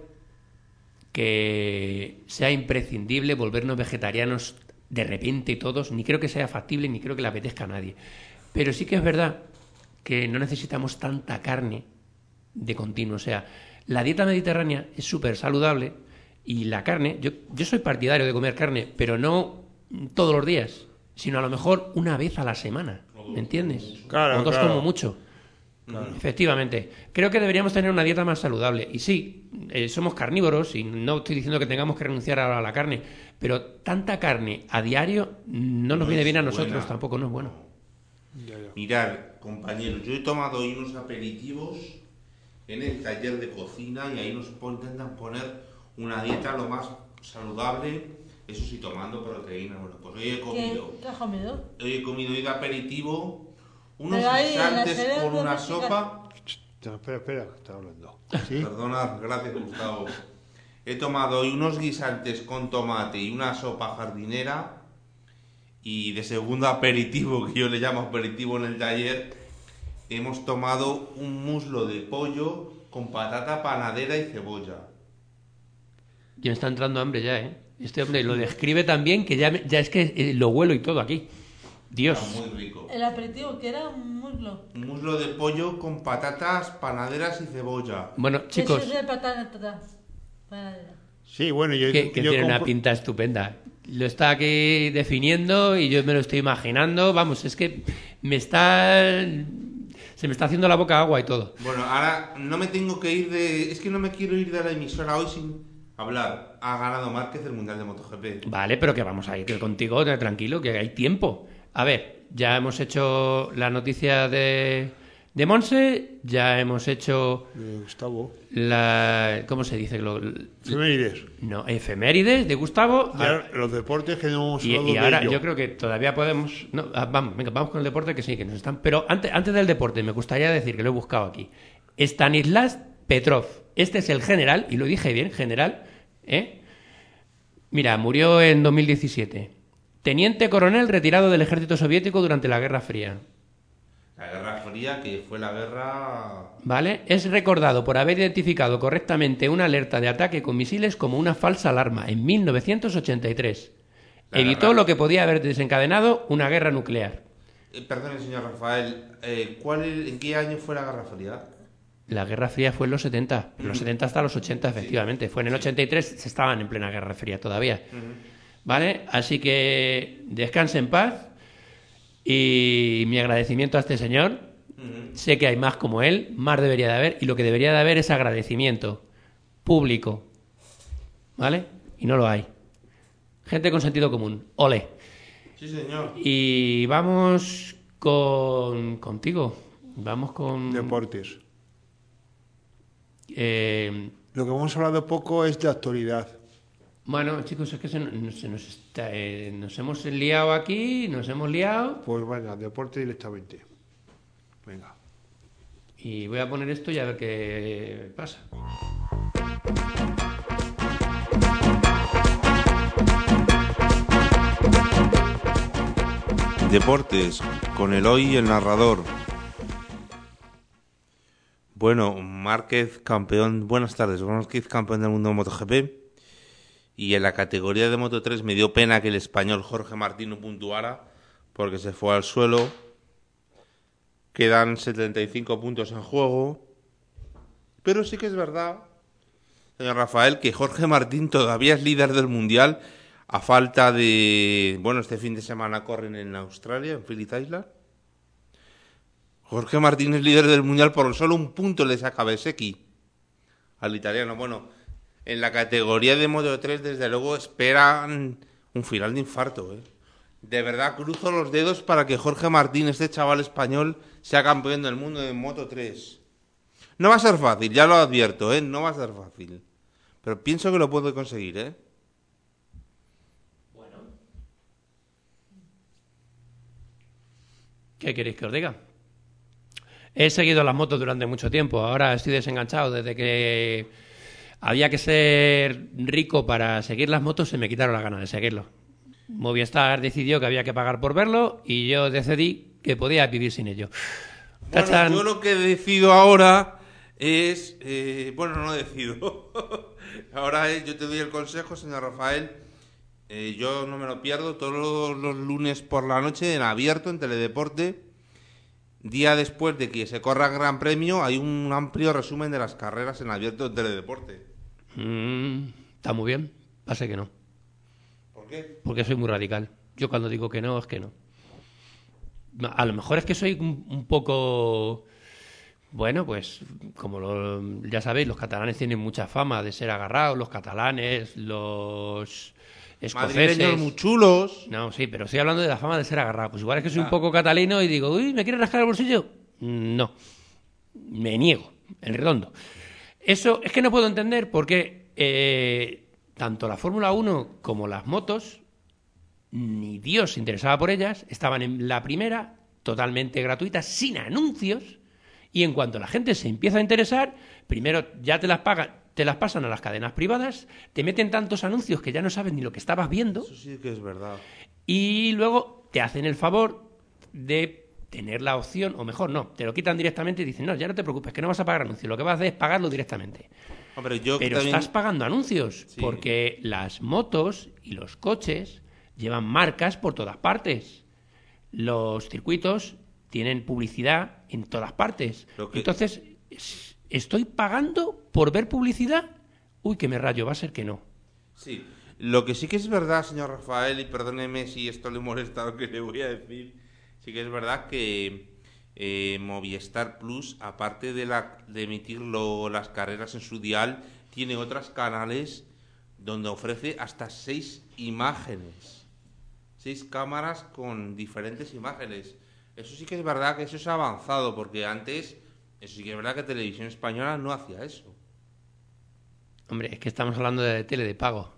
que sea imprescindible volvernos vegetarianos de repente todos, ni creo que sea factible, ni creo que le apetezca a nadie. Pero sí que es verdad que no necesitamos tanta carne de continuo. O sea, la dieta mediterránea es súper saludable y la carne, yo, yo soy partidario de comer carne, pero no todos los días, sino a lo mejor una vez a la semana. ¿Me entiendes? Claro, o dos claro. como mucho. Efectivamente. Creo que deberíamos tener una dieta más saludable. Y sí, eh, somos carnívoros y no estoy diciendo que tengamos que renunciar a la carne, pero tanta carne a diario no nos No viene es bien a nosotros, buena. tampoco no es bueno. Ya, ya. Mirad, compañeros, yo he tomado hoy unos aperitivos en el taller de cocina y ahí nos pon- intentan poner una dieta lo más saludable, eso sí, tomando proteína. Bueno, pues hoy he ¿Qué, comido, ¿Qué has comido? hoy he comido hoy de aperitivo unos Pero ahí en la guisantes serie con de una música- sopa. No, espera, espera, que está hablando. ¿Sí? Perdona, gracias Gustavo. He tomado hoy unos guisantes con tomate y una sopa jardinera. Y de segundo aperitivo, que yo le llamo aperitivo en el taller, hemos tomado un muslo de pollo con patata panadera y cebolla. Ya me está entrando hambre ya, ¿eh? Este hombre lo describe tan bien que ya, me- ya es que eh, lo huelo y todo aquí. Dios. Está muy rico. El aperitivo, que era un muslo. Un muslo de pollo con patatas, panaderas y cebolla. Bueno, chicos, Eso es de patata. Panadera. Sí, bueno, yo, que, que yo tiene una compro- pinta estupenda. Lo está aquí definiendo y yo me lo estoy imaginando. Vamos, es que me está... Se me está haciendo la boca agua y todo. Bueno, ahora no me tengo que ir de... Es que no me quiero ir de la emisora hoy sin hablar. Ha ganado Márquez el Mundial de MotoGP. Vale, pero que vamos a ir contigo, tranquilo, que hay tiempo. A ver, ya hemos hecho la noticia de, de Monse, ya hemos hecho Eh, Gustavo. la... ¿Cómo se dice? Lo- Efemérides. no, efemérides de Gustavo. Ya, los deportes que no hemos Y, hablado y de ahora ello. yo creo que todavía podemos... No, ah, vamos, venga, vamos con el deporte que sí, que nos están... Pero antes, antes del deporte me gustaría decir, que lo he buscado aquí, Stanislas Petrov. Este es el general, y lo dije bien, general, ¿eh? Mira, murió en dos mil diecisiete. Teniente coronel retirado del ejército soviético durante la Guerra Fría. La Guerra Fría, que fue la guerra... ¿Vale? Es recordado por haber identificado correctamente una alerta de ataque con misiles como una falsa alarma en mil novecientos ochenta y tres. La Evitó guerra- lo que podía haber desencadenado una guerra nuclear. Eh, perdone, señor Rafael, eh, ¿cuál, ¿en qué año fue la Guerra Fría? La Guerra Fría fue en los setenta, en los setenta hasta los ochenta, efectivamente. Fue en el ochenta y tres, se estaban en plena Guerra Fría todavía. ¿Vale? Así que descanse en paz y mi agradecimiento a este señor. Sé que hay más como él, más debería de haber, y lo que debería de haber es agradecimiento público. ¿Vale? Y no lo hay. Gente con sentido común. Ole. Sí, señor. Y vamos con contigo. Vamos con... Deportes. Eh, Lo que hemos hablado poco es de actualidad. bueno, chicos, es que se, nos- se nos, está, eh, nos hemos liado aquí, nos hemos liado, Pues venga, deporte directamente. Venga. y voy a poner esto y a ver qué pasa. Deportes, con Eloy el narrador. Bueno, Márquez campeón, buenas tardes, Márquez campeón del mundo de MotoGP. Y en la categoría de Moto tres me dio pena que el español Jorge Martín no puntuara, porque se fue al suelo. Quedan setenta y cinco puntos en juego. Pero sí que es verdad, señor Rafael, que Jorge Martín todavía es líder del mundial a falta de... Bueno, este fin de semana corren en Australia, en Phillip Island. Jorge Martín es líder del mundial por solo un punto le saca Bezzecchi al italiano. Bueno, en la categoría de Moto tres, desde luego, esperan un final de infarto, ¿eh? De verdad, cruzo los dedos para que Jorge Martín, este chaval español, sea campeón del mundo de Moto tres. No va a ser fácil, ya lo advierto, ¿eh? No va a ser fácil. Pero pienso que lo puede conseguir, ¿eh? Bueno. ¿Qué queréis que os diga? He seguido las motos durante mucho tiempo. Ahora estoy desenganchado. Desde que había que ser rico para seguir las motos, se me quitaron las ganas de seguirlo. Movistar decidió que había que pagar por verlo y yo decidí que podía vivir sin ello. Bueno, ¡Tachán! yo lo que decido ahora es... Eh, bueno, no decido. Ahora es, yo te doy el consejo, señor Rafael. Eh, yo no me lo pierdo todos los lunes por la noche en abierto, en Teledeporte. Día después de que se corra el Gran Premio, hay un amplio resumen de las carreras en abierto en Teledeporte. Mm, está muy bien. Pasa que no. ¿Por qué? Porque soy muy radical. Yo cuando digo que no, es que no. A lo mejor es que soy un, un poco... Bueno, pues como lo, ya sabéis, los catalanes tienen mucha fama de ser agarrados, los catalanes, los escoceses... Madrileños muy chulos. No, sí, pero estoy hablando de la fama de ser agarrado. Pues igual es que soy Ah. un poco catalino y digo, uy, ¿me quieres rascar el bolsillo? No, me niego, en redondo. Eso es que no puedo entender por qué eh, tanto la Fórmula uno como las motos, ni Dios se interesaba por ellas, estaban en la primera, totalmente gratuitas, sin anuncios, y en cuanto la gente se empieza a interesar, primero ya te las pagan, te las pasan a las cadenas privadas, te meten tantos anuncios que ya no sabes ni lo que estabas viendo, Eso sí que es verdad. y luego te hacen el favor de tener la opción, o mejor no, te lo quitan directamente y dicen, no, ya no te preocupes, que no vas a pagar anuncios, lo que vas a hacer es pagarlo directamente. Hombre, yo Pero también... estás pagando anuncios, Sí. porque las motos y los coches llevan marcas por todas partes. Los circuitos tienen publicidad en todas partes. Lo que- Entonces, es- ¿estoy pagando por ver publicidad? Uy, que me rayo, va a ser que no. Sí, lo que sí que es verdad, señor Rafael, y perdóneme si esto le molesta lo que le voy a decir, sí que es verdad que eh, Movistar Plus, aparte de, la, de emitir lo- las carreras en su dial, tiene otros canales donde ofrece hasta seis imágenes, seis cámaras con diferentes imágenes. Eso sí que es verdad que eso es avanzado, porque antes, eso sí que es verdad que Televisión Española no hacía eso. Hombre, es que estamos hablando de tele de pago.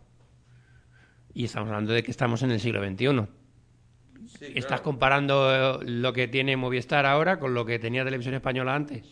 Y estamos hablando de que estamos en el siglo veintiuno. Sí, Estás claro. comparando eh, lo que tiene Movistar ahora con lo que tenía Televisión Española antes.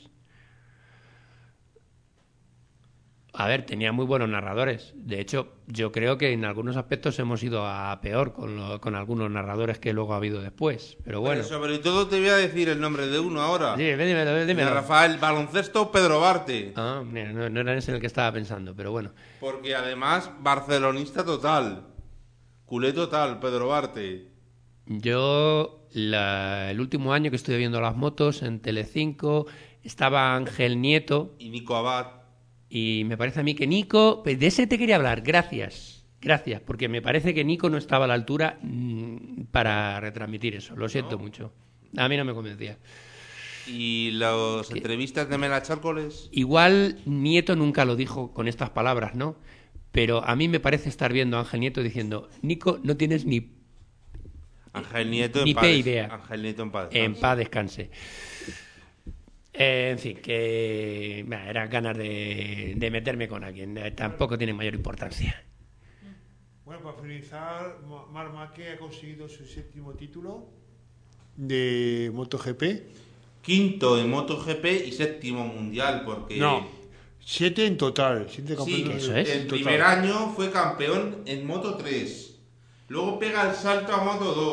A ver, tenía muy buenos narradores. De hecho, yo creo que en algunos aspectos hemos ido a peor con, lo- con algunos narradores que luego ha habido después. Pero bueno. Pero sobre todo te voy a decir el nombre de uno ahora. Sí, dímelo, De dímelo. Rafael, baloncesto Pedro Barte. Ah, mira, no, no era ese en el que estaba pensando, pero bueno. Porque además, barcelonista total. Culé total, Pedro Barte. Yo, la- el último año que estuve viendo las motos en Telecinco, estaba Ángel Nieto. Y Nico Abad. Y me parece a mí que Nico, pues de ese te quería hablar, gracias, gracias, porque me parece que Nico no estaba a la altura mm, para retransmitir eso, lo siento mucho. A mí no me convencía. Y las entrevistas de Mela Chárcoles. Igual Nieto nunca lo dijo con estas palabras, ¿no? Pero a mí me parece estar viendo a Ángel Nieto diciendo, Nico, no tienes ni Ángel Nieto Ni en paz. pe idea. Ángel Nieto en paz. en paz descanse. Eh, en fin, que bah, eran ganas de, de meterme con alguien, eh, tampoco tiene mayor importancia. Bueno, para finalizar, Ma- Marc Márquez ha conseguido su séptimo título de MotoGP. Quinto en MotoGP y séptimo mundial, porque... No, siete en total. Siete Sí, campeonatos eso es. en el total. primer año fue campeón en Moto tres. Luego pega el salto a Moto dos.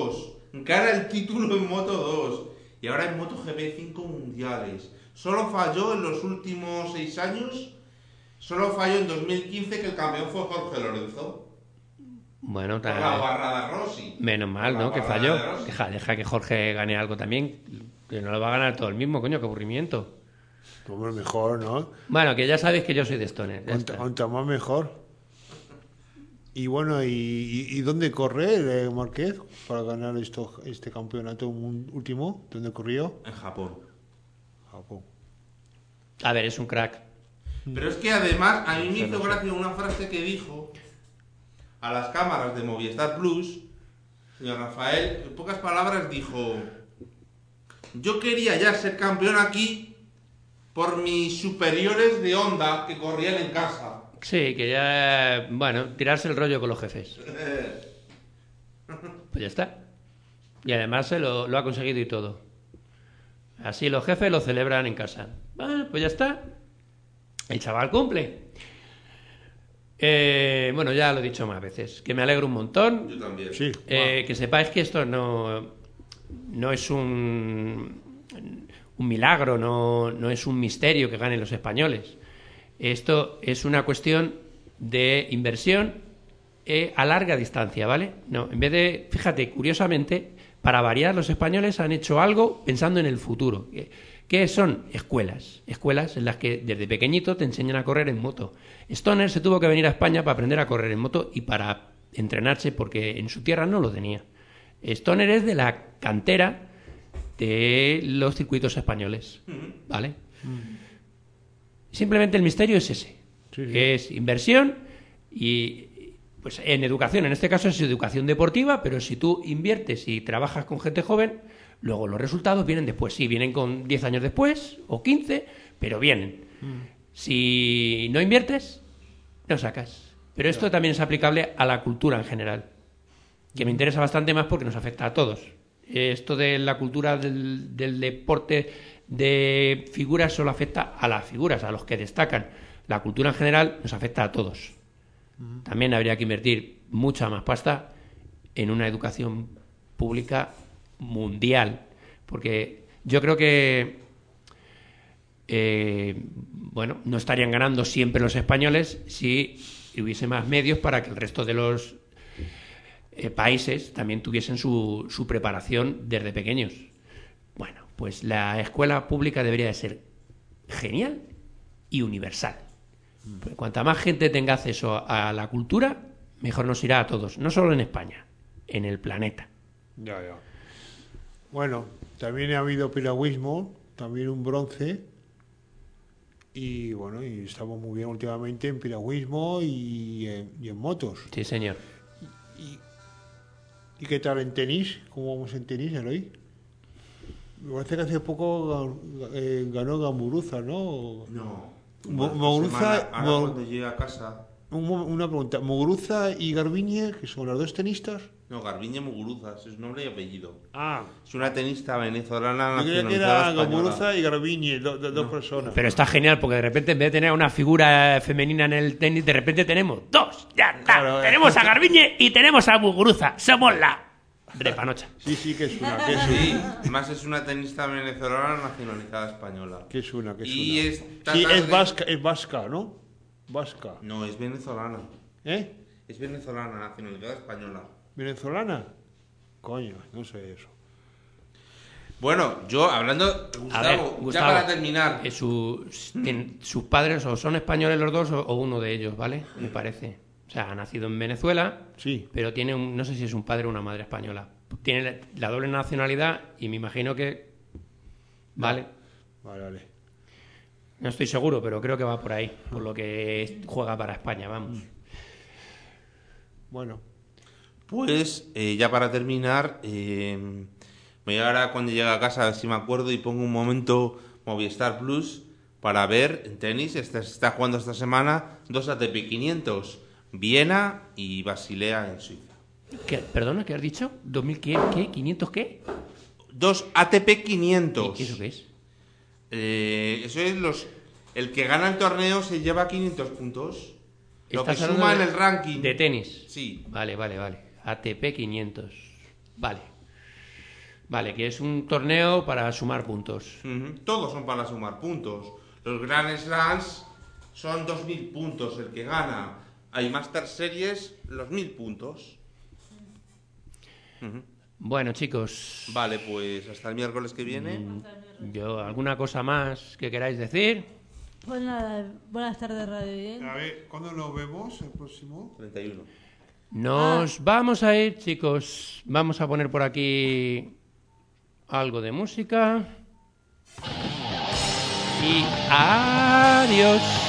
gana el título en Moto dos y ahora en MotoGP cinco mundiales. Solo falló en los últimos seis años, solo falló en dos mil quince que el campeón fue Jorge Lorenzo. Bueno, Por la barra de Rossi. Menos mal, Por la ¿no? Que barra falló. de Rossi. Deja, deja que Jorge gane algo también. Que no lo va a ganar todo el mismo, coño, qué aburrimiento. Hombre, mejor, ¿no? Bueno, que ya sabéis que yo soy de Stoner. ya Cuanta, está. cuanta más mejor. Y bueno, ¿y, y, y dónde corre eh, Márquez para ganar esto, este campeonato un- último? ¿Dónde corrió? En Japón. Japón. A ver, es un crack. Pero es que además a mí me Eso hizo no sé. gracia una frase que dijo a las cámaras de Movistar Plus. Señor Rafael, en pocas palabras dijo: yo quería ya ser campeón aquí por mis superiores de Honda que corrían en casa. Sí, que ya, bueno, tirarse el rollo con los jefes. Pues ya está. Y además se lo, lo ha conseguido y todo. Así los jefes lo celebran en casa. Ah, pues ya está. El chaval cumple. Eh, bueno, ya lo he dicho más veces. Que me alegro un montón. Yo también. Sí. Eh, que sepáis que esto no, no es un, un milagro, no, no es un misterio que ganen los españoles. Esto es una cuestión de inversión eh, a larga distancia, ¿vale? No, en vez de, fíjate, curiosamente, para variar, los españoles han hecho algo pensando en el futuro. ¿Qué, qué son? Escuelas. Escuelas en las que desde pequeñito te enseñan a correr en moto. Stoner se tuvo que venir a España para aprender a correr en moto y para entrenarse porque en su tierra no lo tenía. Stoner es de la cantera de los circuitos españoles, ¿vale? Simplemente el misterio es ese. Sí, sí. Es inversión y, pues en educación, en este caso es educación deportiva, pero si tú inviertes y trabajas con gente joven, luego los resultados vienen después. Sí, vienen con diez años después o quince, pero vienen. Si no inviertes, no sacas. Pero esto también es aplicable a la cultura en general, que me interesa bastante más porque nos afecta a todos. Esto de la cultura del, del deporte de figuras solo afecta a las figuras, a los que destacan. La cultura en general nos afecta a todos. También habría que invertir mucha más pasta en una educación pública mundial, porque yo creo que eh, bueno, no estarían ganando siempre los españoles si hubiese más medios para que el resto de los eh, países también tuviesen su, su preparación desde pequeños. Bueno, pues la escuela pública debería de ser genial y universal. Pues cuanta más gente tenga acceso a la cultura, mejor nos irá a todos, no solo en España, en el planeta. Ya, ya. Bueno, también ha habido piragüismo, también un bronce. Y bueno, y estamos muy bien últimamente en piragüismo y en, y en motos. Sí, señor. ¿Y qué tal en tenis? ¿Cómo vamos en tenis, Eloy? Me parece que hace poco eh, ganó Gamuruza, ¿no? No. Mo- Bueno, Muguruza- semana- ahora Mo- cuando llegue a casa. Un mo- una pregunta. ¿Muguruza y Garbiñe, que son las dos tenistas? No, Garbiñe Muguruza, ese es nombre y apellido. Ah, Es una tenista venezolana yo creía que nacionalizada era española. Gamuruza y Garbiñe, do- do- dos personas. Pero está genial porque de repente en vez de tener una figura femenina en el tenis, de repente tenemos dos. Ya está. Claro, eh. Tenemos a Garbiñe y tenemos a Muguruza. Somos la repanocha. Sí, sí, que es una, que es una, Sí, además es una tenista venezolana nacionalizada española. que es una, que es Y una. esta Sí, tarde- es vasca, es vasca, ¿no? Vasca. No, es venezolana. ¿Eh? Es venezolana, nacionalidad española. ¿Venezolana? Coño, no sé eso. Bueno, yo hablando, A Gustavo, ver, ya Gustavo, para terminar. eh, su- en- sus padres o son españoles los dos o, o uno de ellos, ¿vale? Me parece. O sea, ha nacido en Venezuela, Sí. pero tiene un, no sé si es un padre o una madre española. Tiene la, la doble nacionalidad y me imagino que... ¿Vale? Vale, vale. No estoy seguro, pero creo que va por ahí, por lo que juega para España, vamos. Bueno, Pues eh, ya para terminar, eh, me voy ahora cuando llegue a casa a ver si me acuerdo y pongo un momento Movistar Plus para ver en tenis. Este, se está jugando esta semana dos A T P quinientos, Viena y Basilea en Suiza. ¿Qué? ¿Perdona, qué has dicho? ¿dos mil qué? ¿Qué? ¿quinientos qué? Dos A T P ¿Y quinientos. qué eso qué es? Eh, eso es los... El que gana el torneo se lleva quinientos puntos. Lo que ¿Estás suma en hablando el ranking. de tenis? Sí. Vale, vale, vale. A T P quinientos. Vale. Vale, que es un torneo para sumar puntos. Ujú. Todos son para sumar puntos. Los Grand Slams son dos mil puntos el que gana. Hay Master Series, los mil puntos. Ujú. Bueno, chicos, Vale, pues hasta el miércoles que viene. yo, ¿alguna cosa más que queráis decir? Pues nada, buenas tardes, Radio Bien. A ver, ¿cuándo nos vemos el próximo? treinta y uno. Nos vamos a ir, chicos. Vamos a poner por aquí algo de música. Y adiós.